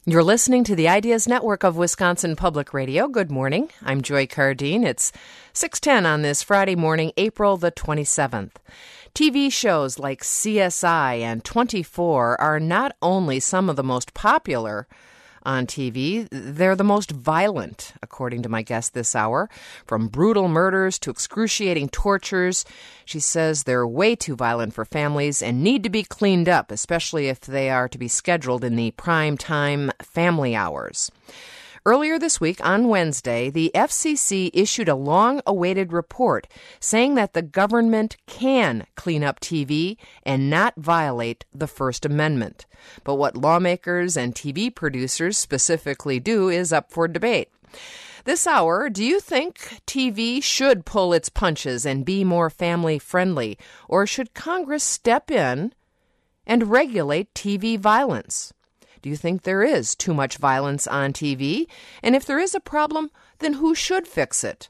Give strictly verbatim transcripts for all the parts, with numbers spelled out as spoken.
You're listening to the Ideas Network of Wisconsin Public Radio. Good morning. I'm Joy Cardine. It's six ten on this Friday morning, April the twenty-seventh. T V shows like C S I and twenty-four are not only some of the most popular on T V, they're the most violent, according to my guest this hour. From brutal murders to excruciating tortures, she says they're way too violent for families and need to be cleaned up, especially if they are to be scheduled in the prime time family hours. Earlier this week, on Wednesday, the F C C issued a long-awaited report saying that the government can clean up T V and not violate the First Amendment. But what lawmakers and T V producers specifically do is up for debate. This hour, do you think T V should pull its punches and be more family-friendly, or should Congress step in and regulate T V violence? Do you think there is too much violence on T V? And if there is a problem, then who should fix it?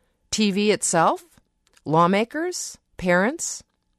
T V itself? Lawmakers? Parents?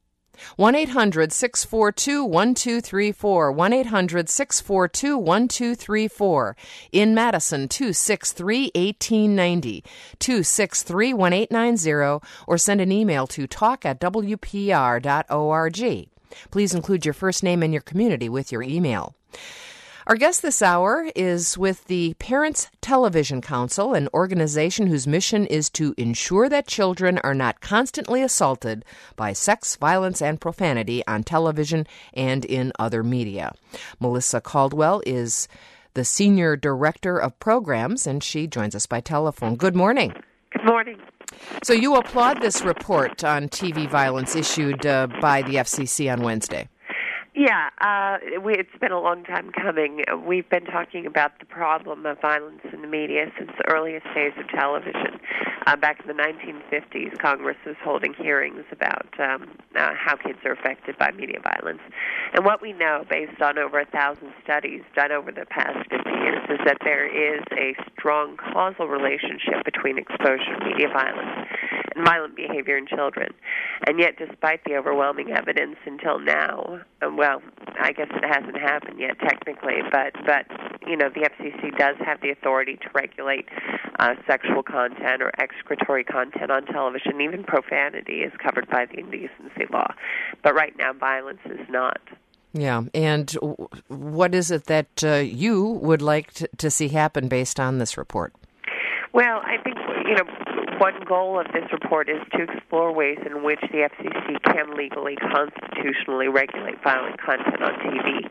one eight hundred six four two one two three four, one eight hundred six four two one two three four. In Madison, two six three one eight nine zero, two six three one eight nine zero, or send an email to talk at w p r dot org. Please include your first name and your community with your email. Our guest this hour is with the Parents Television Council, an organization whose mission is to ensure that children are not constantly assaulted by sex, violence, and profanity on television and in other media. Melissa Caldwell is the Senior Director of Programs, and she joins us by telephone. Good morning. Good morning. So you applaud this report on T V violence issued uh, by the F C C on Wednesday. Yeah, uh, we, it's been a long time coming. We've been talking about the problem of violence in the media since the earliest days of television. Uh, back in the nineteen fifties, Congress was holding hearings about um, uh, how kids are affected by media violence. And what we know, based on over a thousand studies done over the past fifty years, is that there is a strong causal relationship between exposure to media violence and violent behavior in children. And yet, despite the overwhelming evidence until now, um, well, I guess it hasn't happened yet technically, but, but you know, the F C C does have the authority to regulate uh, sexual content or excretory content on television. Even profanity is covered by the indecency law. But right now, violence is not. Yeah, and what is it that uh, you would like to, to see happen based on this report? Well, I think, you know, one goal of this report is to explore ways in which the F C C can legally, constitutionally regulate violent content on T V.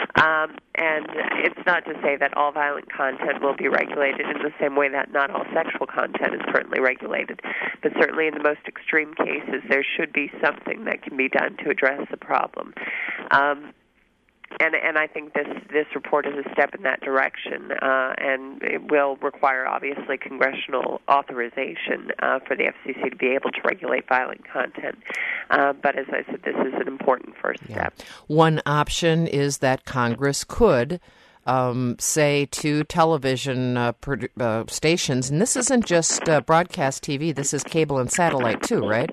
Um, and it's not to say that all violent content will be regulated in the same way that not all sexual content is currently regulated. But certainly in the most extreme cases, there should be something that can be done to address the problem. Um, And and I think this this report is a step in that direction, uh, and it will require, obviously, congressional authorization uh, for the F C C to be able to regulate violent content. Uh, but as I said, this is an important first step. Yeah. One option is that Congress could um, say to television uh, produ- uh, stations, and this isn't just uh, broadcast T V, this is cable and satellite too, right?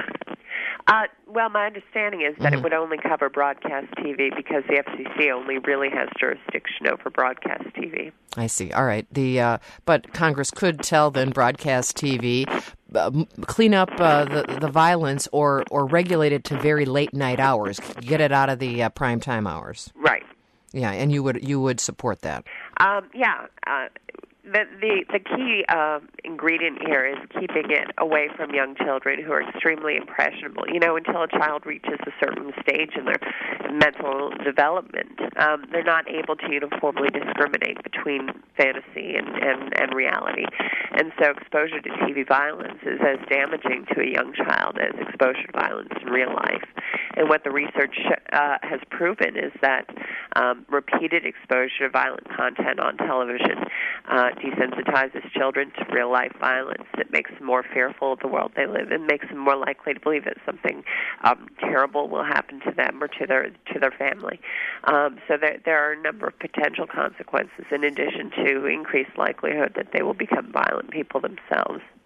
Uh, well, my understanding is that mm-hmm. it would only cover broadcast T V because the F C C only really has jurisdiction over broadcast T V. I see. All right. The uh, but Congress could tell then broadcast T V uh, clean up uh, the the violence or or regulate it to very late night hours, get it out of the uh, prime time hours. Right. Yeah, and you would you would support that. Um, yeah. Uh, The the, the key uh, ingredient here is keeping it away from young children who are extremely impressionable. You know, until a child reaches a certain stage in their mental development, um, they're not able to uniformly discriminate between fantasy and, and, and reality. And so exposure to T V violence is as damaging to a young child as exposure to violence in real life. And what the research uh, has proven is that um, repeated exposure to violent content on television uh, desensitizes children to real-life violence. It makes them more fearful of the world they live in, makes them more likely to believe that something um, terrible will happen to them or to their to their family. Um, so there, there are a number of potential consequences in addition to increased likelihood that they will become violent people themselves.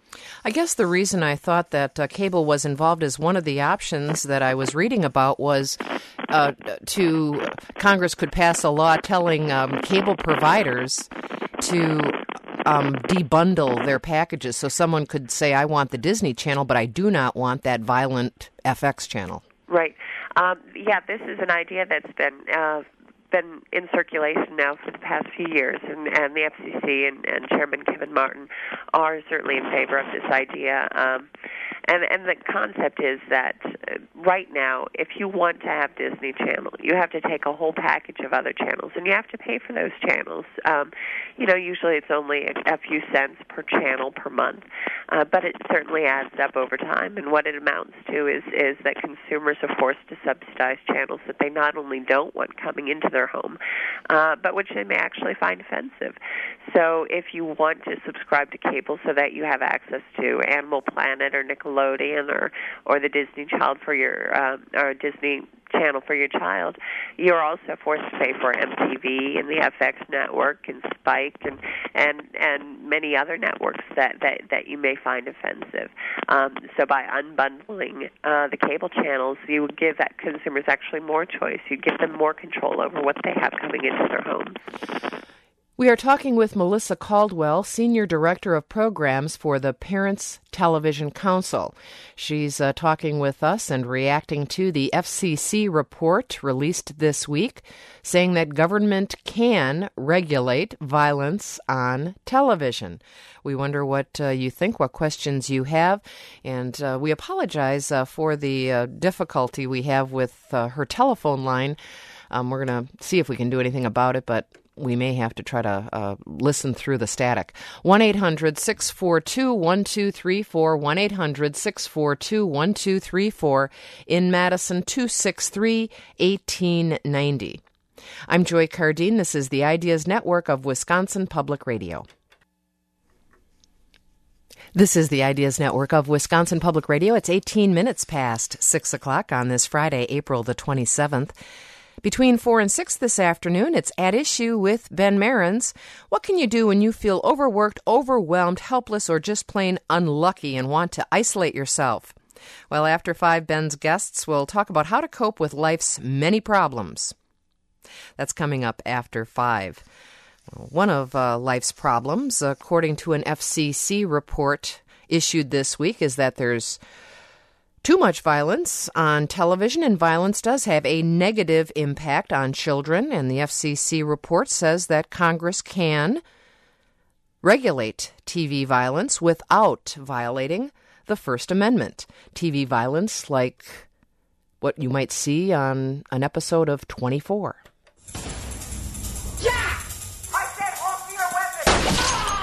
I guess the reason I thought that uh, cable was involved as one of the options that I was reading about was uh, to Congress could pass a law telling um, cable providers to um, debundle their packages. So someone could say, I want the Disney Channel, but I do not want that violent F X channel. Right. Um, yeah, this is an idea that's been uh, been in circulation now for the past few years, and, and the F C C and, and Chairman Kevin Martin are certainly in favor of this idea. Um, and, and the concept is that uh, right now, if you want to have Disney Channel, you have to take a whole package of other channels, and you have to pay for those channels. Um, you know, usually it's only a, a few cents per channel per month, uh, but it certainly adds up over time. And what it amounts to is, is that consumers are forced to subsidize channels that they not only don't want coming into their home, uh, but which they may actually find offensive. So if you want to subscribe to cable so that you have access to Animal Planet or Nickelodeon or, or the Disney Child for your um, or Disney Channel for your child, you're also forced to pay for M T V and the F X network and Spike and and, and many other networks that, that, that you may find offensive. Um, so by unbundling uh, the cable channels, you would give that consumers actually more choice. You give them more control over what they have coming into their homes. We are talking with Melissa Caldwell, Senior Director of Programs for the Parents Television Council. She's uh, talking with us and reacting to the F C C report released this week, saying that government can regulate violence on television. We wonder what uh, you think, what questions you have, and uh, we apologize uh, for the uh, difficulty we have with uh, her telephone line. Um, we're going to see if we can do anything about it, but we may have to try to uh, listen through the static. one eight hundred six four two one two three four, one eight hundred six four two one two three four, in Madison two six three, eighteen ninety. I'm Joy Cardine. This is the Ideas Network of Wisconsin Public Radio. This is the Ideas Network of Wisconsin Public Radio. It's eighteen minutes past six o'clock on this Friday, April the twenty-seventh. Between four and six this afternoon, it's At Issue with Ben Marins. What can you do when you feel overworked, overwhelmed, helpless, or just plain unlucky and want to isolate yourself? Well, after five, Ben's guests will talk about how to cope with life's many problems. That's coming up after five. One of uh, life's problems, according to an F C C report issued this week, is that there's too much violence on television, and violence does have a negative impact on children. And the F C C report says that Congress can regulate T V violence without violating the First Amendment. T V violence like what you might see on an episode of twenty-four. Yeah! I said off your weapon!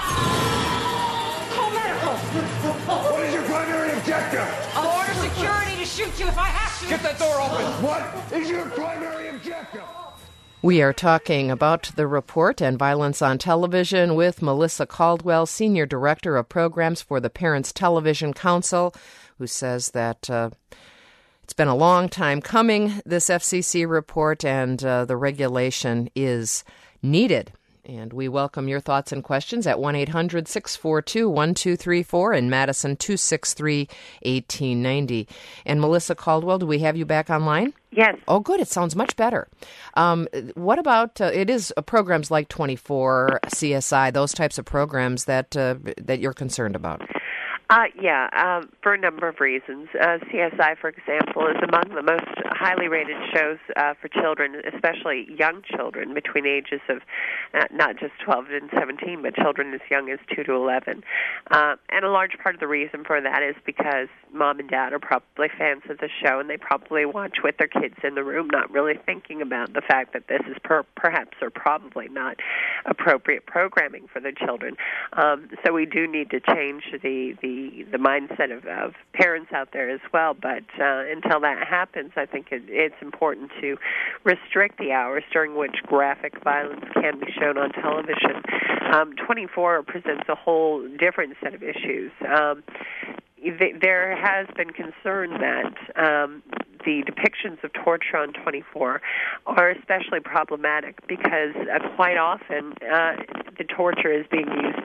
Call medical! What is your primary objective? I'll order security to shoot you if I have to! Get that door open! What is your primary objective? We are talking about the report and violence on television with Melissa Caldwell, Senior Director of Programs for the Parents Television Council, who says that uh, it's been a long time coming, this F C C report, and uh, the regulation is needed. And we welcome your thoughts and questions at one eight hundred six four two one two three four, in Madison two six three, eighteen ninety. And Melissa Caldwell, do we have you back online? Yes. Oh, good. It sounds much better. Um, what about, uh, it is uh, programs like twenty-four, C S I, those types of programs that uh, that you're concerned about? Uh, yeah, um, for a number of reasons. Uh, C S I, for example, is among the most highly rated shows uh, for children, especially young children between ages of uh, not just twelve and seventeen, but children as young as two to eleven. Uh, and a large part of the reason for that is because mom and dad are probably fans of the show, and they probably watch with their kids in the room, not really thinking about the fact that this is per- perhaps or probably not appropriate programming for their children. Um, so we do need to change the, the the mindset of, of parents out there as well. But uh, until that happens, I think it, it's important to restrict the hours during which graphic violence can be shown on television. Um, twenty-four presents a whole different set of issues. Um, there has been concern that um, the depictions of torture on twenty-four are especially problematic because uh, quite often uh, the torture is being used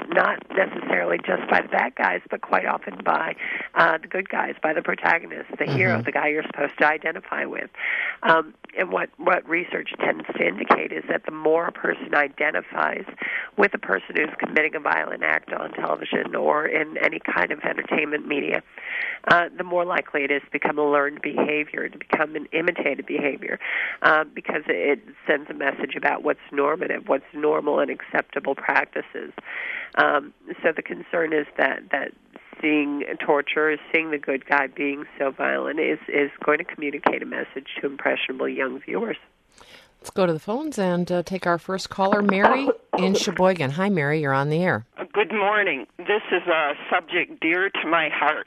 not necessarily just by the bad guys, but quite often by uh, the good guys, by the protagonist, the mm-hmm. hero, the guy you're supposed to identify with. Um, and what, what research tends to indicate is that the more a person identifies with a person who's committing a violent act on television or in any kind of entertainment media, uh, the more likely it is to become a learned behavior, to become an imitated behavior, uh, because it sends a message about what's normative, what's normal and acceptable practices. Um, so the concern is that, that seeing torture, seeing the good guy being so violent is, is going to communicate a message to impressionable young viewers. Let's go to the phones and uh, take our first caller, Mary in Sheboygan. Hi, Mary. You're on the air. Good morning. This is a subject dear to my heart.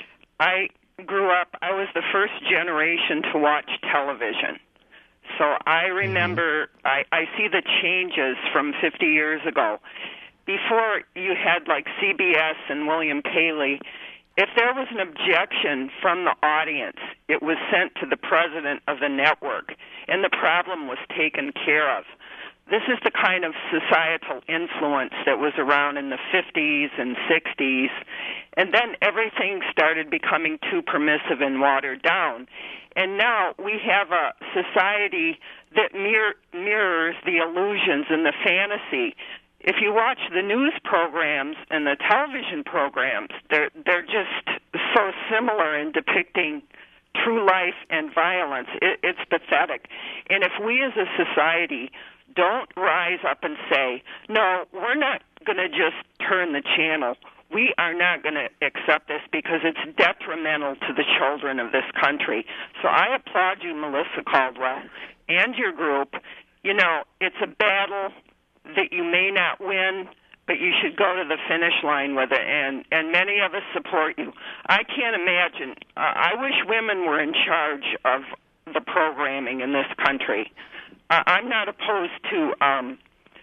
I grew up, I was the first generation to watch television. So I remember, mm-hmm. I, I see the changes from fifty years ago. Before you had like C B S and William Paley, if there was an objection from the audience, it was sent to the president of the network, and the problem was taken care of. This is the kind of societal influence that was around in the fifties and sixties, and then everything started becoming too permissive and watered down. And now we have a society that mirror, mirrors the illusions and the fantasy. If you watch the news programs and the television programs, they're they're just so similar in depicting true life and violence. It, it's pathetic. And if we as a society don't rise up and say, no, we're not going to just turn the channel. We are not going to accept this because it's detrimental to the children of this country. So I applaud you, Melissa Caldwell, and your group. You know, it's a battle that you may not win, but you should go to the finish line with it, and, and many of us support you. I can't imagine. Uh, I wish women were in charge of the programming in this country. Uh, I'm not opposed to um,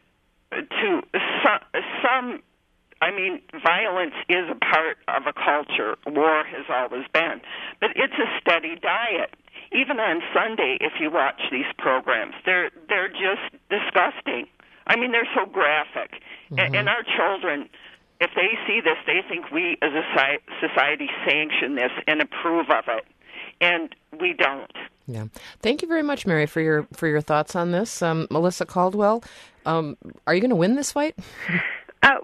to some, some, I mean, violence is a part of a culture. War has always been. But it's a steady diet. Even on Sunday, if you watch these programs, they're they're just disgusting. I mean, they're so graphic. Mm-hmm. And, and our children, if they see this, they think we as a society sanction this and approve of it. And we don't. Yeah. Thank you very much, Mary, for your for your thoughts on this. Um, Melissa Caldwell, um, are you going to win this fight? Oh,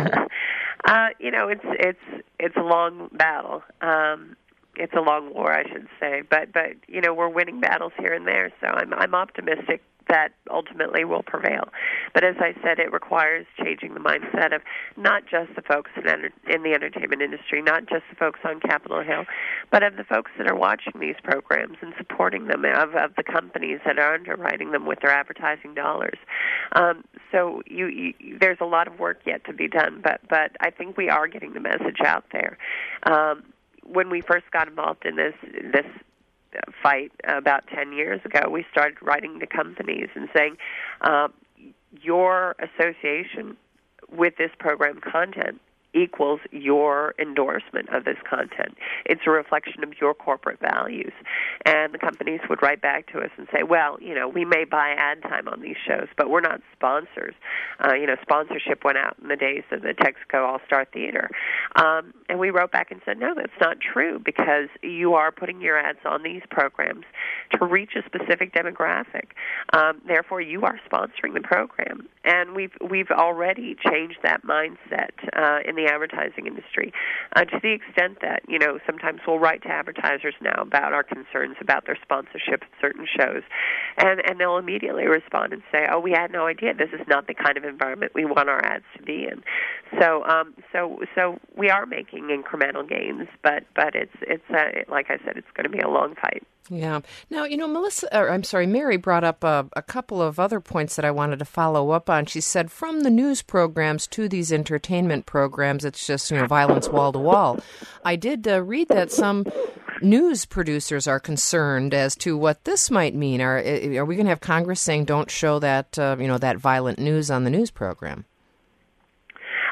uh, you know, it's it's it's a long battle. Um, it's a long war, I should say. But but you know, we're winning battles here and there. So I'm I'm optimistic that ultimately will prevail. But as I said, it requires changing the mindset of not just the folks in, enter- in the entertainment industry, not just the folks on Capitol Hill, but of the folks that are watching these programs and supporting them, of, of the companies that are underwriting them with their advertising dollars. Um, so you, you, there's a lot of work yet to be done, but, but I think we are getting the message out there. Um, when we first got involved in this this fight about ten years ago, we started writing to companies and saying, uh, your association with this program content equals your endorsement of this content. It's a reflection of your corporate values. And the companies would write back to us and say, well, you know, we may buy ad time on these shows, but we're not sponsors. Uh, you know, sponsorship went out in the days of the Texaco All-Star Theater. Um, and we wrote back and said, no, that's not true, because you are putting your ads on these programs to reach a specific demographic. Um, therefore, you are sponsoring the program. And we've we've already changed that mindset uh, in the advertising industry uh, to the extent that, you know, sometimes we'll write to advertisers now about our concerns about their sponsorship of certain shows, and, and they'll immediately respond and say, oh, we had no idea. This is not the kind of environment we want our ads to be in. So um, so so we are making incremental gains, but, but it's, it's uh, like I said, it's going to be a long fight. Yeah. Now, you know, Melissa, or I'm sorry, Mary brought up a, a couple of other points that I wanted to follow up on. She said from the news programs to these entertainment programs, it's just, you know, violence wall to wall. I did uh, read that some news producers are concerned as to what this might mean. Are are we going to have Congress saying don't show that, uh, you know, that violent news on the news program?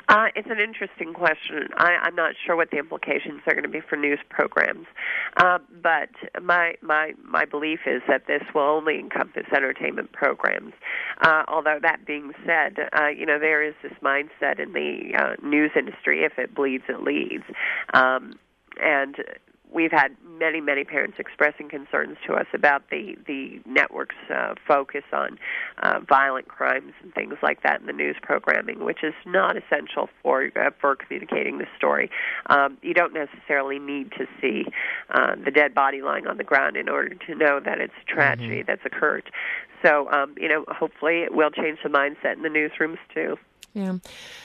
Uh, it's an interesting question. I, I'm not sure what the implications are going to be for news programs, uh, but my my my belief is that this will only encompass entertainment programs. Uh, although that being said, uh, you know there is this mindset in the uh, news industry: if it bleeds, it leads, um, and we've had many, many parents expressing concerns to us about the, the network's uh, focus on uh, violent crimes and things like that in the news programming, which is not essential for uh, for communicating the story. Um, you don't necessarily need to see uh, the dead body lying on the ground in order to know that it's a tragedy mm-hmm. that's occurred. So, um, you know, hopefully it will change the mindset in the newsrooms, too. Yeah.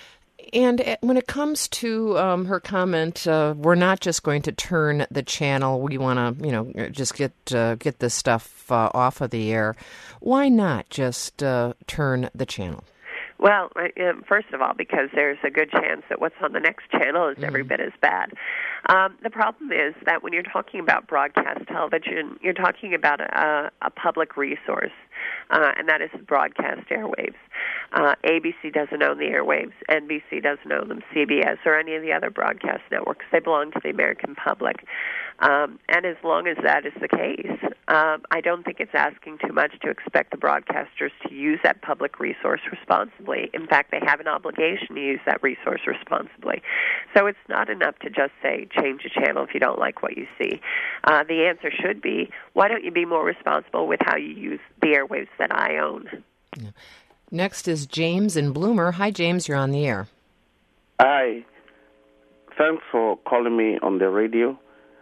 And when it comes to um, her comment, uh, we're not just going to turn the channel. We want to, you know, just get uh, get this stuff uh, off of the air. Why not just uh, turn the channel? Well, first of all, because there's a good chance that what's on the next channel is every mm-hmm. bit as bad. Um, the problem is that when you're talking about broadcast television, you're talking about a, a public resource, uh, and that is the broadcast airwaves. Uh, A B C doesn't own the airwaves. N B C doesn't own them. C B S or any of the other broadcast networks. They belong to the American public. Um, and as long as that is the case, um, I don't think it's asking too much to expect the broadcasters to use that public resource responsibly. In fact, they have an obligation to use that resource responsibly. So it's not enough to just say, change the channel if you don't like what you see. Uh, the answer should be, why don't you be more responsible with how you use the airwaves that I own? Yeah. Next is James in Bloomer. Hi, James. You're on the air. Hi. Thanks for calling me on the radio.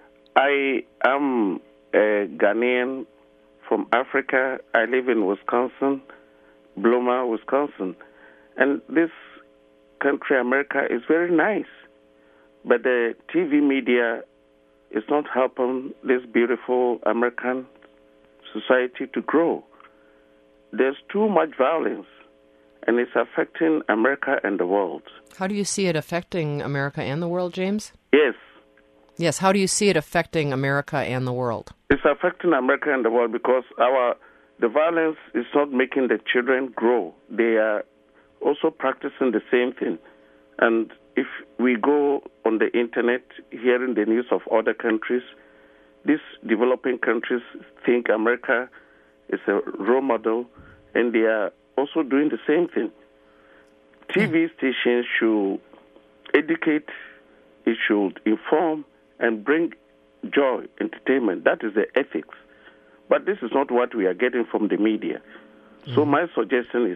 I am a Ghanaian from Africa. I live in Wisconsin, Bloomer, Wisconsin. And this country, America, is very nice. But the T V media is not helping this beautiful American society to grow. There's too much violence, and it's affecting America and the world. How do you see it affecting America and the world, James? Yes. Yes, how do you see it affecting America and the world? It's affecting America and the world because our the violence is not making the children grow. They are also practicing the same thing. And if we go on the internet, hearing the news of other countries, these developing countries think America is a role model, and they are also doing the same thing. T V stations should educate, it should inform, and bring joy, entertainment. That is the ethics. But this is not what we are getting from the media. Mm-hmm. So my suggestion is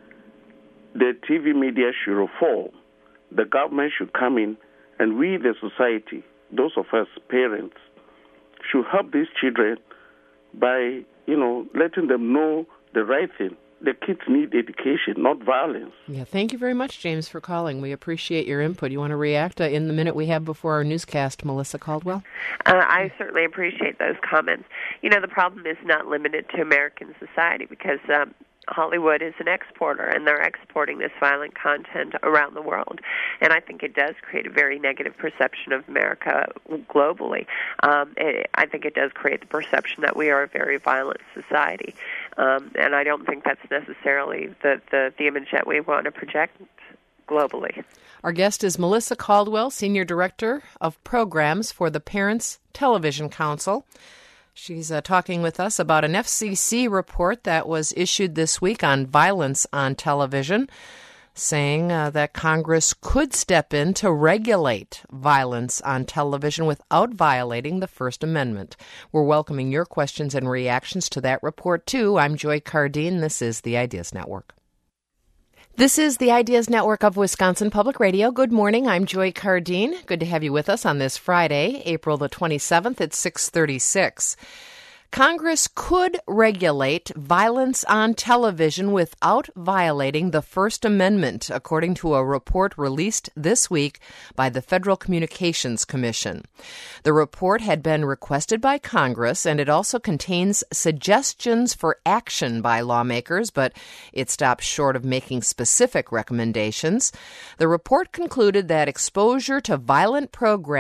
the T V media should reform. The government should come in, and we, the society, those of us parents, should help these children by, you know, letting them know the right thing. The kids need education, not violence. Yeah, thank you very much, James, for calling. We appreciate your input. You want to react uh, in the minute we have before our newscast, Melissa Caldwell? Uh, I certainly appreciate those comments. You know, the problem is not limited to American society because um, Hollywood is an exporter, and they're exporting this violent content around the world. And I think it does create a very negative perception of America globally. Um, it, I think it does create the perception that we are a very violent society. Um, and I don't think that's necessarily the, the, the image that we want to project globally. Our guest is Melissa Caldwell, Senior Director of Programs for the Parents Television Council. She's uh, talking with us about an F C C report that was issued this week on violence on television, saying uh, that Congress could step in to regulate violence on television without violating the First Amendment. We're welcoming your questions and reactions to that report, too. I'm Joy Cardine. This is the Ideas Network. This is the Ideas Network of Wisconsin Public Radio. Good morning. I'm Joy Cardine. Good to have you with us on this Friday, April the twenty-seventh at six thirty-six. Congress could regulate violence on television without violating the First Amendment, according to a report released this week by the Federal Communications Commission. The report had been requested by Congress, and it also contains suggestions for action by lawmakers, but it stops short of making specific recommendations. The report concluded that exposure to violent programming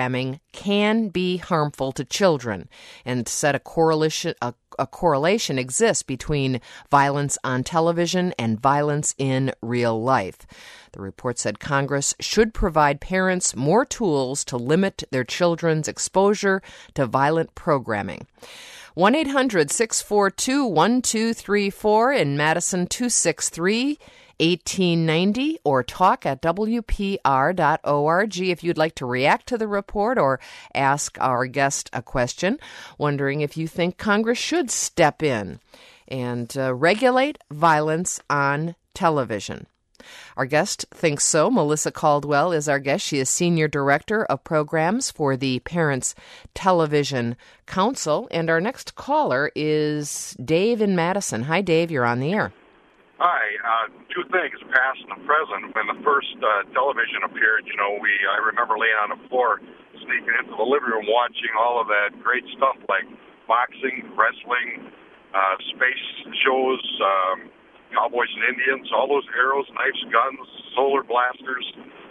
can be harmful to children, and said a correlation a, a correlation exists between violence on television and violence in real life. The report said Congress should provide parents more tools to limit their children's exposure to violent programming. one eight hundred six four two one two three four in Madison, two six three eighteen ninety, or talk at w p r dot org if you'd like to react to the report or ask our guest a question, wondering if you think Congress should step in and uh, regulate violence on television. Our guest thinks so. Melissa Caldwell is our guest. She is Senior Director of Programs for the Parents Television Council. And our next caller is Dave in Madison. Hi, Dave. You're on the air. Hi. Uh, two things, past and present. When the first uh, television appeared, you know, we I remember laying on the floor, sneaking into the living room, watching all of that great stuff like boxing, wrestling, uh, space shows, um, Cowboys and Indians, all those arrows, knives, guns, solar blasters,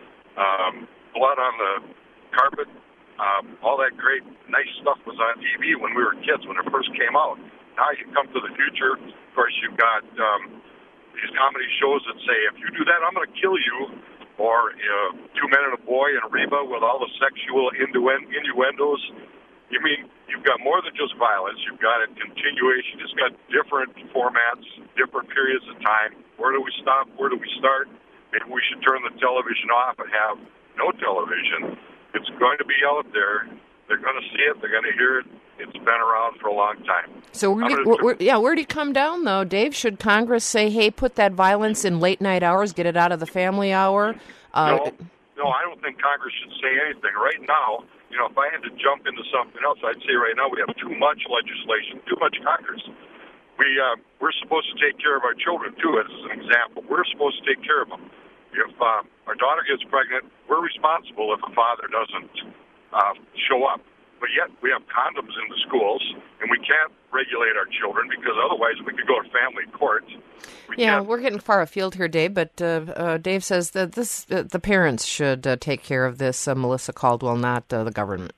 um, blood on the carpet, um, all that great, nice stuff was on T V when we were kids, when it first came out. Now you come to the future, of course, you've got um, these comedy shows that say, if you do that, I'm going to kill you, or uh, Two Men and a Boy and Reba with all the sexual innuen- innuendos. You mean, you've got more than just violence. You've got a continuation. It's got different formats, different periods of time. Where do we stop? Where do we start? Maybe we should turn the television off and have no television. It's going to be out there. They're going to see it. They're going to hear it. It's been around for a long time. So, where do you, where, where, yeah, where do you come down, though, Dave? Should Congress say, hey, put that violence in late-night hours, get it out of the family hour? Uh, no, no, I don't think Congress should say anything. Right now, you know, if I had to jump into something else, I'd say right now we have too much legislation, too much Congress. We, uh, we're supposed to take care of our children, too, as an example. We're supposed to take care of them. If uh, our daughter gets pregnant, we're responsible if the father doesn't uh, show up. But yet we have condoms in the schools, and we can't regulate our children because otherwise we could go to family court. We yeah, can't. We're getting far afield here, Dave, but uh, uh, Dave says that this uh, the parents should uh, take care of this, uh, Melissa Caldwell, not uh, the government.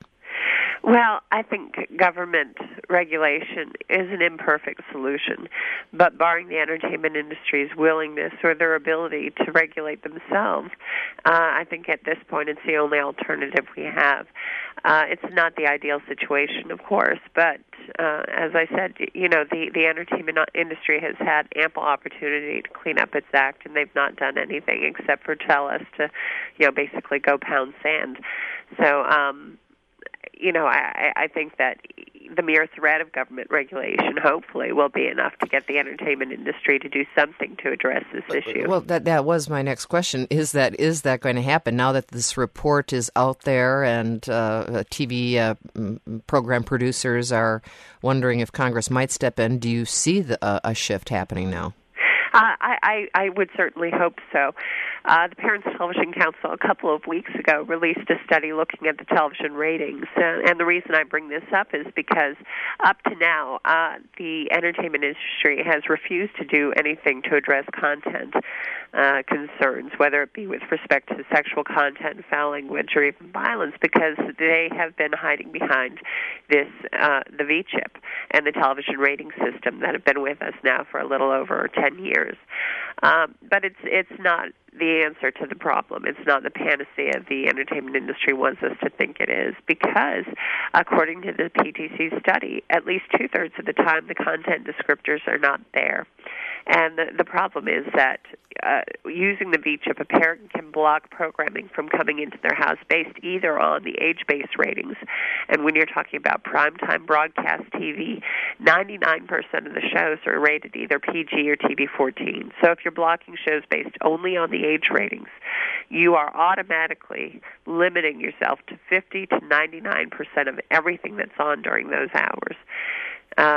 Well, I think government regulation is an imperfect solution, but barring the entertainment industry's willingness or their ability to regulate themselves, uh, I think at this point it's the only alternative we have. Uh, it's not the ideal situation, of course, but uh, as I said, you know, the, the entertainment industry has had ample opportunity to clean up its act, and they've not done anything except for tell us to, you know, basically go pound sand. So, um, you know, I, I think that the mere threat of government regulation hopefully will be enough to get the entertainment industry to do something to address this issue. Well, that that was my next question. Is that is that going to happen now that this report is out there and uh, T V uh, program producers are wondering if Congress might step in? Do you see the, uh, a shift happening now? Uh, I, I, I would certainly hope so. Uh, the Parents Television Council a couple of weeks ago released a study looking at the television ratings, uh, and the reason I bring this up is because up to now, uh, the entertainment industry has refused to do anything to address content uh, concerns, whether it be with respect to sexual content, foul language, or even violence, because they have been hiding behind this, uh, the V chip and the television rating system that have been with us now for a little over ten years. Um, but it's it's not the answer to the problem. It's not the panacea the entertainment industry wants us to think it is, because according to the P T C study, at least two-thirds of the time the content descriptors are not there. And the, the problem is that uh, using the V chip, a parent can block programming from coming into their house based either on the age-based ratings, and when you're talking about primetime broadcast T V, ninety-nine percent of the shows are rated either P G or T V fourteen. So if you're blocking shows based only on the age ratings, you are automatically limiting yourself to fifty to ninety-nine percent of everything that's on during those hours. Uh,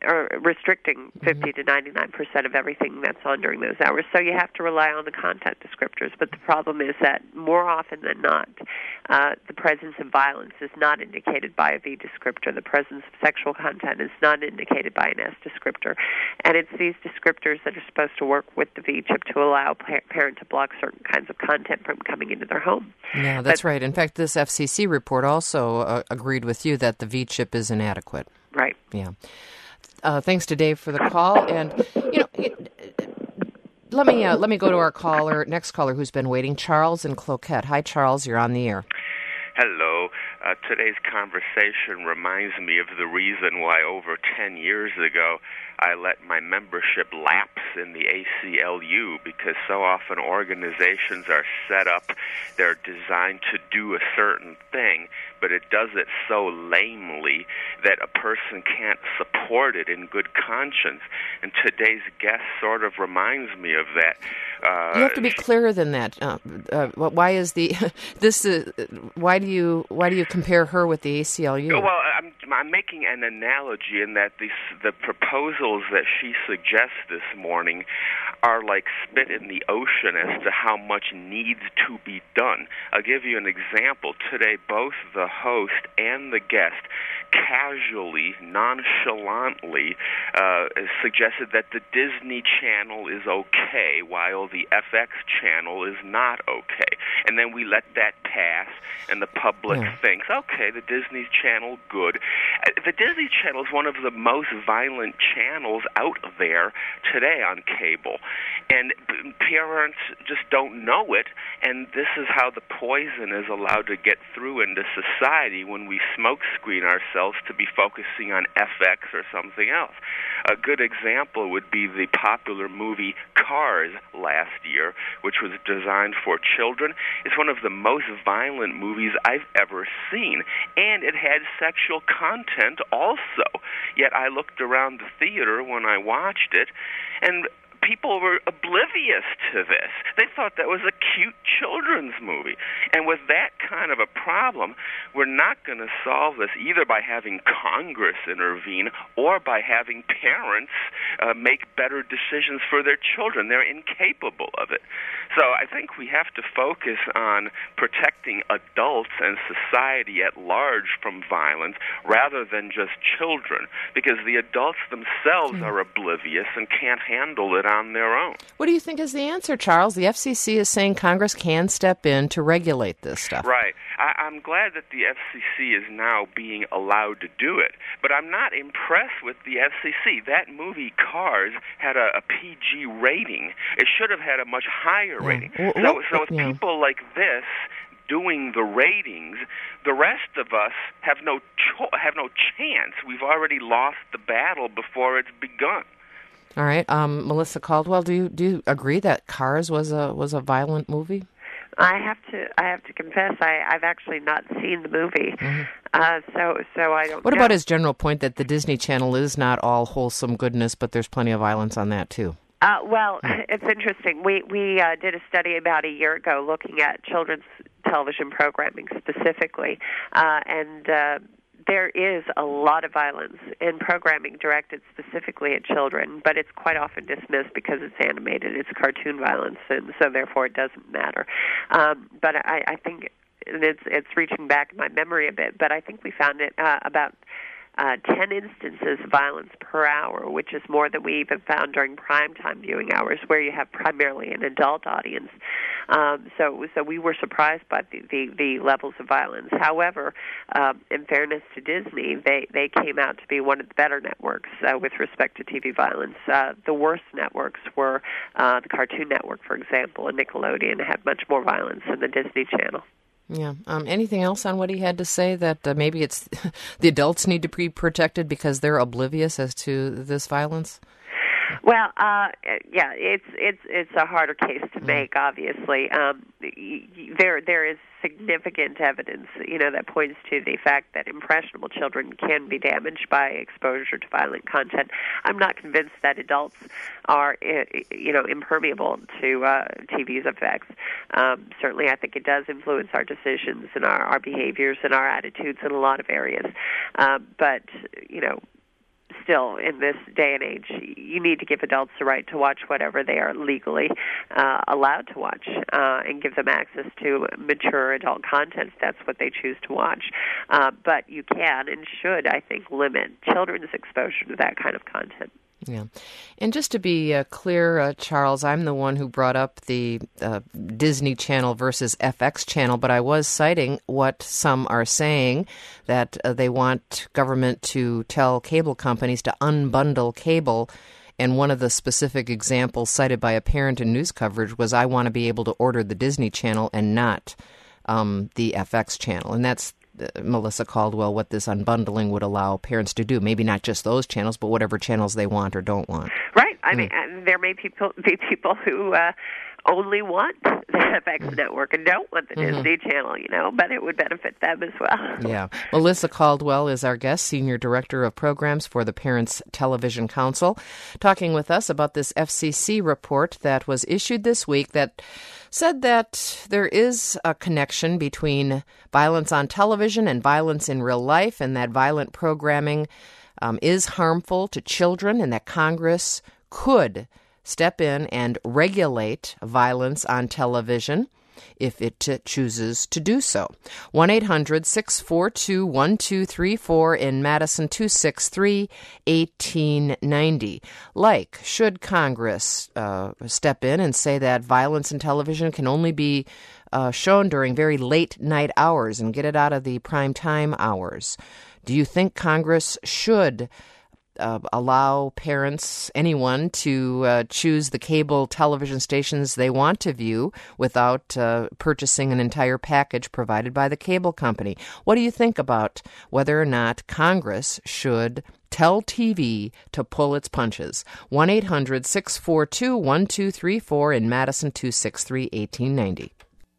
or restricting fifty mm-hmm. to ninety-nine percent of everything that's on during those hours. So you have to rely on the content descriptors. But the problem is that more often than not, uh, the presence of violence is not indicated by a V descriptor. The presence of sexual content is not indicated by an S descriptor. And it's these descriptors that are supposed to work with the V chip to allow a pa- parent to block certain kinds of content from coming into their home. Yeah, that's but, right. In fact, this F C C report also uh, agreed with you that the V chip is inadequate. Right. Yeah. Uh, thanks to Dave for the call, and you know, it, let me uh, let me go to our caller, next caller who's been waiting, Charles in Cloquet. Hi, Charles, you're on the air. Hello. Uh, today's conversation reminds me of the reason why over ten years ago I let my membership lapse in the A C L U, because so often organizations are set up, they're designed to do a certain thing, but it does it so lamely that a person can't support it in good conscience. And today's guest sort of reminds me of that. Uh, you have to be clearer than that. Uh, uh, why is the this? Uh, why do you why do you compare her with the A C L U? Well, I'm, I'm making an analogy in that these, the proposals that she suggests this morning are like spit in the ocean as to how much needs to be done. I'll give you an example. Today, both the host and the guest casually, nonchalantly uh, suggested that the Disney Channel is okay while the F X channel is not okay. And then we let that pass, and the public yeah. thinks, okay, the Disney Channel, good. The Disney Channel is one of the most violent channels out there today on cable. And parents just don't know it, and this is how the poison is allowed to get through into society when we smokescreen ourselves to be focusing on F X or something else. A good example would be the popular movie Cars last year, which was designed for children. It's one of the most violent movies I've ever seen, and it had sexual content also. Yet I looked around the theater when I watched it, and people were oblivious to this. They thought that was a cute children's movie. And with that kind of a problem, we're not going to solve this either by having Congress intervene or by having parents uh, make better decisions for their children. They're incapable of it. So I think we have to focus on protecting adults and society at large from violence rather than just children, because the adults themselves are oblivious and can't handle it on their own. What do you think is the answer, Charles? The F C C is saying Congress can step in to regulate this stuff. Right. I, I'm glad that the F C C is now being allowed to do it, but I'm not impressed with the F C C. That movie, Cars, had a, a P G rating. It should have had a much higher yeah. rating. Well, so, well, so with yeah. people like this doing the ratings, the rest of us have no cho- have no chance. We've already lost the battle before it's begun. All right, um, Melissa Caldwell, do you do you agree that Cars was a was a violent movie? I have to I have to confess I, I've actually not seen the movie, mm-hmm. uh, so so I don't. What know. about his general point that the Disney Channel is not all wholesome goodness, but there's plenty of violence on that too? Uh, well, it's interesting. We we uh, did a study about a year ago looking at children's television programming specifically, uh, and. Uh, There is a lot of violence in programming directed specifically at children, but it's quite often dismissed because it's animated. It's cartoon violence, and so therefore it doesn't matter. Um, but I, I think it's it's reaching back in my memory a bit, but I think we found it uh, about uh, ten instances of violence per hour, which is more than we even found during primetime viewing hours, where you have primarily an adult audience. Um, so, so we were surprised by the, the, the levels of violence. However, um, in fairness to Disney, they, they came out to be one of the better networks uh, with respect to T V violence. Uh, the worst networks were uh, the Cartoon Network, for example, and Nickelodeon had much more violence than the Disney Channel. Yeah. Um, anything else on what he had to say, that uh, maybe it's the adults need to be protected because they're oblivious as to this violence? Well, uh, yeah, it's it's it's a harder case to make. Obviously, um, there there is significant evidence, you know, that points to the fact that impressionable children can be damaged by exposure to violent content. I'm not convinced that adults are, you know, impermeable to uh, T V's effects. Um, certainly, I think it does influence our decisions and our, our behaviors and our attitudes in a lot of areas. Um, but you know. still, in this day and age, you need to give adults the right to watch whatever they are legally uh, allowed to watch, uh, and give them access to mature adult content if that's what they choose to watch. Uh, but you can and should, I think, limit children's exposure to that kind of content. Yeah. And just to be uh, clear, uh, Charles, I'm the one who brought up the uh, Disney Channel versus F X Channel, but I was citing what some are saying, that uh, they want government to tell cable companies to unbundle cable. And one of the specific examples cited by a parent in news coverage was, I want to be able to order the Disney Channel and not um, the F X Channel. And that's Uh, Melissa Caldwell, what this unbundling would allow parents to do. Maybe not just those channels, but whatever channels they want or don't want. Right. I mm. mean, uh, there may people, be people who uh, only want the F X network and don't want the mm-hmm. Disney Channel, you know, but it would benefit them as well. Yeah. Melissa Caldwell is our guest, Senior Director of Programs for the Parents Television Council, talking with us about this F C C report that was issued this week that said that there is a connection between violence on television and violence in real life, and that violent programming um, is harmful to children, and that Congress could step in and regulate violence on television if it t- chooses to do so. one eight hundred six four two one two three four in Madison, two six three one eight nine zero. Like, should Congress uh, step in and say that violence in television can only be uh, shown during very late night hours and get it out of the prime time hours? Do you think Congress should Uh, allow parents, anyone, to uh, choose the cable television stations they want to view without uh, purchasing an entire package provided by the cable company? What do you think about whether or not Congress should tell T V to pull its punches? one eight hundred six four two one two three four in Madison, two six three one eight nine zero.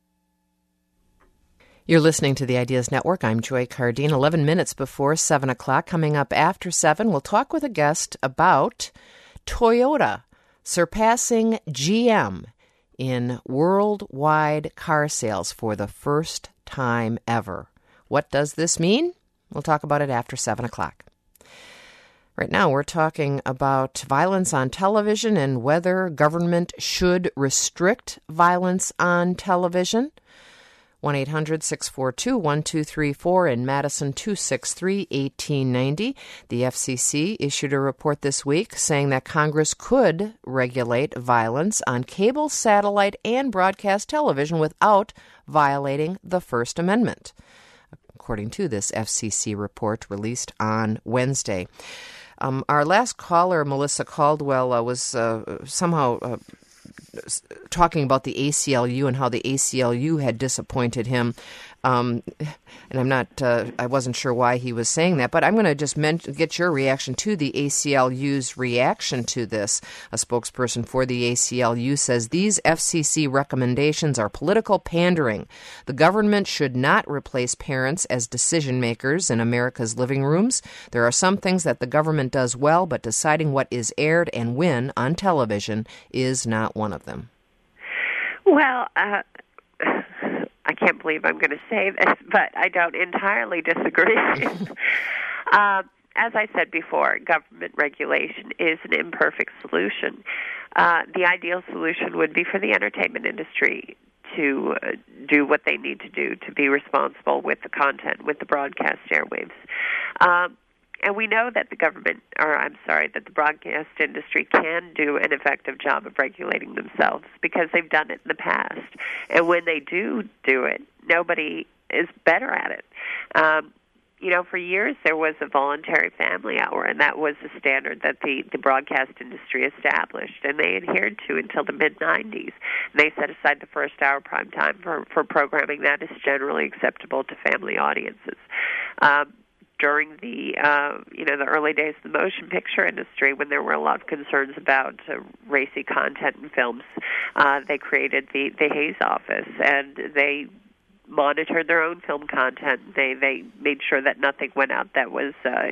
You're listening to the Ideas Network. I'm Joy Cardine. eleven minutes before seven o'clock. Coming up after seven, we'll talk with a guest about Toyota surpassing G M in worldwide car sales for the first time ever. What does this mean? We'll talk about it after seven o'clock. Right now, we're talking about violence on television and whether government should restrict violence on television. one eight hundred six four two one two three four in Madison, two six three one eight nine zero. The F C C issued a report this week saying that Congress could regulate violence on cable, satellite, and broadcast television without violating the First Amendment, according to this F C C report released on Wednesday. Um, our last caller, Melissa Caldwell, uh, was uh, somehow Uh, talking about the A C L U and how the A C L U had disappointed him. Um, and I'm not, uh, I wasn't sure why he was saying that, but I'm going to just men- get your reaction to the A C L U's reaction to this. A spokesperson for the A C L U says these F C C recommendations are political pandering. The government should not replace parents as decision makers in America's living rooms. There are some things that the government does well, but deciding what is aired and when on television is not one of them. Well, uh, I can't believe I'm going to say this, but I don't entirely disagree. uh, as I said before, government regulation is an imperfect solution. Uh, the ideal solution would be for the entertainment industry to uh, do what they need to do to be responsible with the content, with the broadcast airwaves. Um, And we know that the government, or I'm sorry, that the broadcast industry can do an effective job of regulating themselves because they've done it in the past. And when they do do it, nobody is better at it. Um, you know, for years there was a voluntary family hour, and that was the standard that the, the broadcast industry established, and they adhered to until the mid nineties. And they set aside the first hour prime time for, for programming that is generally acceptable to family audiences. Um, During the uh, you know the early days of the motion picture industry, when there were a lot of concerns about uh, racy content in films, uh, they created the, the Hays Office, and they monitored their own film content. They they made sure that nothing went out that was uh,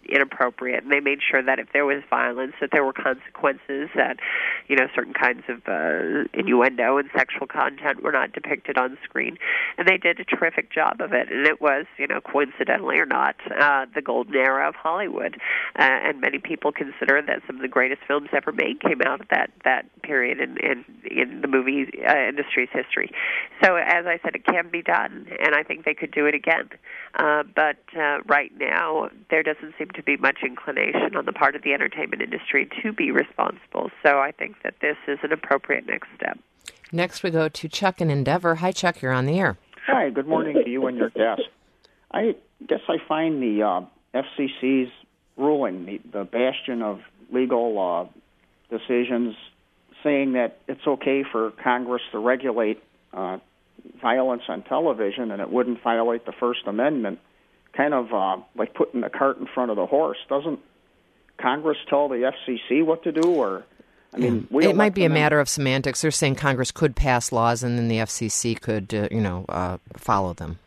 inappropriate, and they made sure that if there was violence, that there were consequences, that, you know, certain kinds of uh, innuendo and sexual content were not depicted on screen. And they did a terrific job of it, and it was, you know, coincidentally or not, uh, the golden era of Hollywood. Uh, and many people consider that some of the greatest films ever made came out of that, that period in, in, in the movie uh, industry's history. So, as I said, it can be done, and I think they could do it again. Uh, but uh, right now, there doesn't seem to be much inclination on the part of the entertainment industry to be responsible. So I think that this is an appropriate next step. Next, we go to Chuck in Endeavor. Hi, Chuck. You're on the air. Hi. Good morning to you and your guest. I guess I find the uh, F C C's ruling, the, the bastion of legal uh, decisions, saying that it's okay for Congress to regulate uh, violence on television and it wouldn't violate the First Amendment, kind of uh, like putting the cart in front of the horse. Doesn't Congress tell the F C C what to do? Or, I mean, we it might be a in. matter of semantics. They're saying Congress could pass laws and then the F C C could, uh, you know, uh, follow them.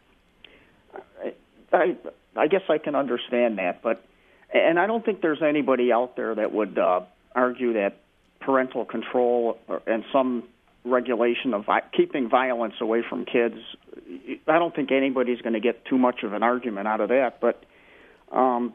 I, I I guess I can understand that, but and I don't think there's anybody out there that would uh, argue that parental control or, and some regulation of vi- keeping violence away from kids, I don't think anybody's going to get too much of an argument out of that. But um,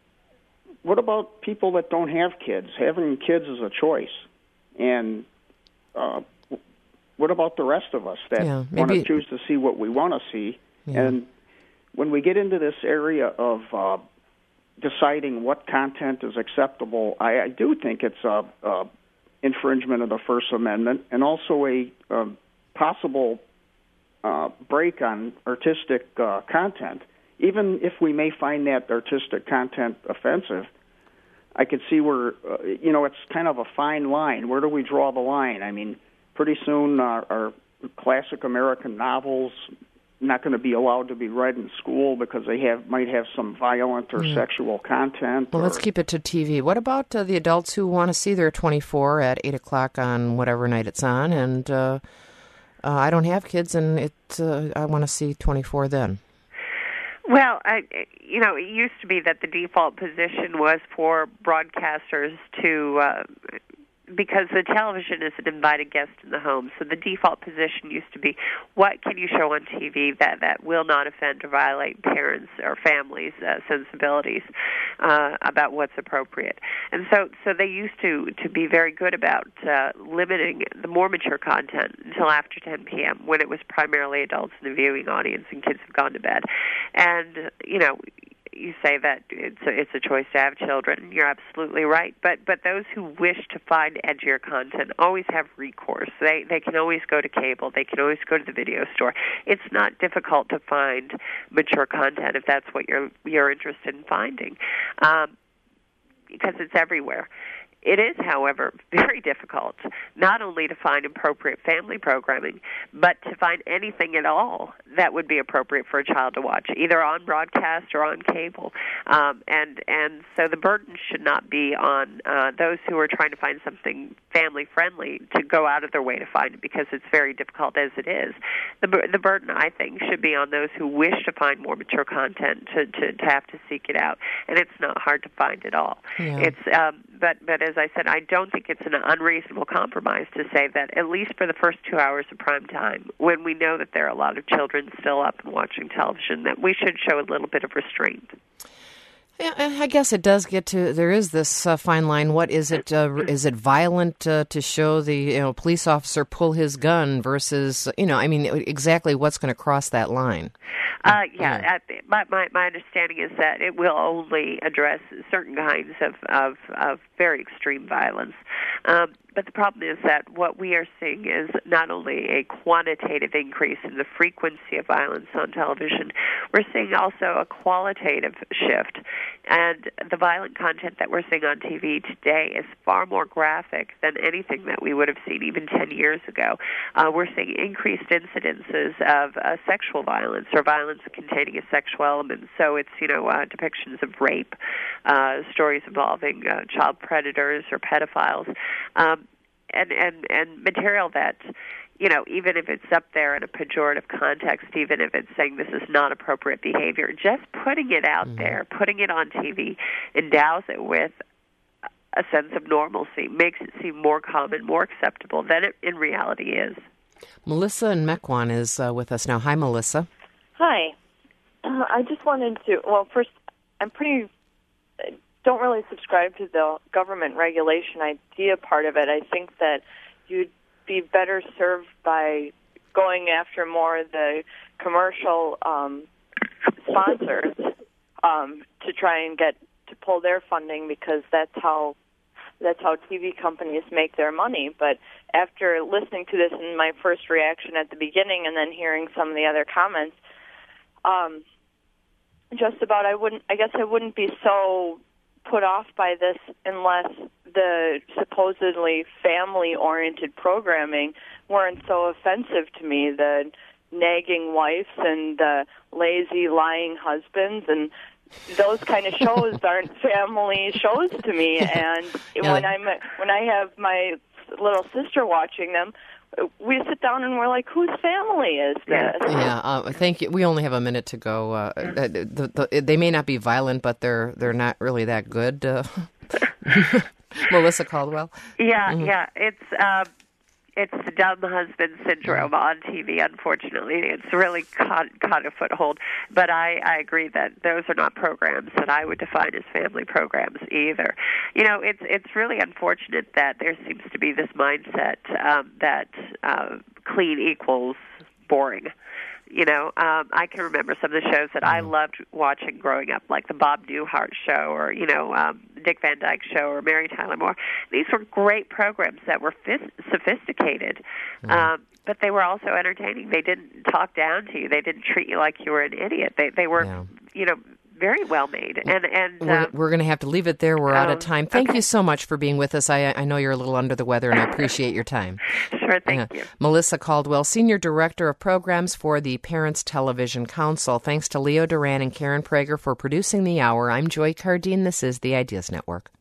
what about people that don't have kids? Having kids is a choice. And uh, what about the rest of us that yeah, want to choose to see what we want to see? Yeah. And when we get into this area of uh, deciding what content is acceptable, I, I do think it's a, a infringement of the First Amendment, and also a uh, possible uh, break on artistic uh, content. Even if we may find that artistic content offensive, I could see where, uh, you know, it's kind of a fine line. Where do we draw the line? I mean, pretty soon uh, our classic American novels not going to be allowed to be read in school because they have might have some violent or mm. sexual content. Well, or, let's keep it to T V. What about uh, the adults who want to see their twenty-four at eight o'clock on whatever night it's on, and uh, uh, I don't have kids, and it uh, I want to see twenty-four then? Well, I, you know, it used to be that the default position was for broadcasters to... Uh, because the television is an invited guest in the home, so the default position used to be, what can you show on T V that, that will not offend or violate parents' or families' uh, sensibilities uh, about what's appropriate? And so so they used to, to be very good about uh, limiting the more mature content until after ten p.m., when it was primarily adults in the viewing audience and kids have gone to bed. And, you know, you say that it's a, it's a choice to have children. You're absolutely right. But but those who wish to find edgier content always have recourse. They they can always go to cable. They can always go to the video store. It's not difficult to find mature content if that's what you're you're interested in finding, um, because it's everywhere. It is, however, very difficult not only to find appropriate family programming, but to find anything at all that would be appropriate for a child to watch, either on broadcast or on cable. Um, and and so the burden should not be on uh, those who are trying to find something family-friendly to go out of their way to find it, because it's very difficult as it is. The, the burden, I think, should be on those who wish to find more mature content to, to, to have to seek it out. And it's not hard to find at all. Yeah. It's um, but but as I said, I don't think it's an unreasonable compromise to say that at least for the first two hours of prime time, when we know that there are a lot of children still up and watching television, that we should show a little bit of restraint. Yeah, I guess it does get to, there is this uh, fine line. What is it? Uh, is it violent uh, to show the you know police officer pull his gun versus, you know, I mean, exactly what's going to cross that line? Uh, yeah, yeah. I, my, my my understanding is that it will only address certain kinds of, of, of very extreme violence. Um, but the problem is that what we are seeing is not only a quantitative increase in the frequency of violence on television, we're seeing also a qualitative shift. And the violent content that we're seeing on T V today is far more graphic than anything that we would have seen even ten years ago. Uh, we're seeing increased incidences of uh, sexual violence or violence containing a sexual element. So it's, you know, uh, depictions of rape, uh, stories involving uh, child predators or pedophiles, um, and, and, and material that, you know, even if it's up there in a pejorative context, even if it's saying this is not appropriate behavior, just putting it out mm-hmm. there, putting it on T V, endows it with a sense of normalcy, makes it seem more common, more acceptable than it in reality is. Melissa in Mequon is uh, with us now. Hi, Melissa. Hi. Uh, I just wanted to, well, first, I'm pretty, don't really subscribe to the government regulation idea part of it. I think that you'd be better served by going after more the commercial um, sponsors um, to try and get to pull their funding, because that's how that's how T V companies make their money. But after listening to this, and my first reaction at the beginning, and then hearing some of the other comments, um, just about I wouldn't. I guess I wouldn't be so put off by this unless the supposedly family-oriented programming weren't so offensive to me. The nagging wives and the lazy, lying husbands and those kind of shows aren't family shows to me. And yeah. when I'm when I have my little sister watching them, we sit down and we're like, whose family is this? Yeah, uh, thank you. We only have a minute to go. Uh, the, the, they may not be violent, but they're they're not really that good. Uh, Melissa Caldwell. Yeah, mm-hmm. yeah. It's uh, it's the dumb husband syndrome on T V. Unfortunately, it's really caught caught a foothold. But I, I agree that those are not programs that I would define as family programs either. You know, it's it's really unfortunate that there seems to be this mindset um, that uh, clean equals boring. You know, um, I can remember some of the shows that I loved watching growing up, like the Bob Newhart show, or you know, um, Dick Van Dyke show, or Mary Tyler Moore. These were great programs that were f- sophisticated, mm. um, but they were also entertaining. They didn't talk down to you. They didn't treat you like you were an idiot. They they were, yeah. you know, very well made. And and we're, um, we're going to have to leave it there. We're um, out of time. Thank okay. you so much for being with us. I I know you're a little under the weather, and I appreciate your time. Sure, thank uh, you. Melissa Caldwell, Senior Director of Programs for the Parents Television Council. Thanks to Leo Duran and Karen Prager for producing the hour. I'm Joy Cardine. This is the Ideas Network.